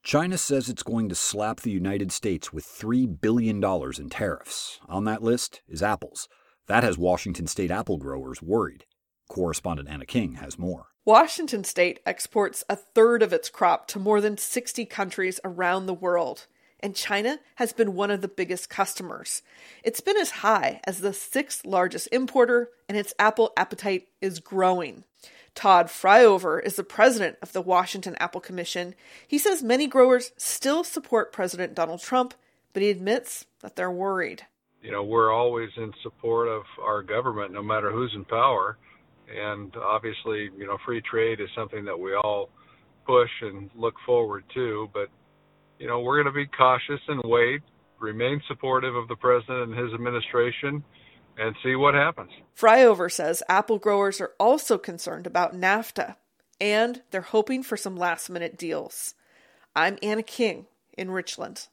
China says it's going to slap the United States with $3 billion in tariffs. On that list is apples. That has Washington state apple growers worried. Correspondent Anna King has more. Washington state exports a third of its crop to more than 60 countries around the world, and China has been one of the biggest customers. It's been as high as the sixth largest importer, and its apple appetite is growing. Todd Fryover is the president of the Washington Apple Commission. He says many growers still support President Donald Trump, but he admits that they're worried. We're always in support of our government, no matter who's in power. And obviously, free trade is something that we all push and look forward to. But, we're going to be cautious and wait, remain supportive of the president and his administration, and see what happens. Fryover says apple growers are also concerned about NAFTA, and they're hoping for some last-minute deals. I'm Anna King in Richland.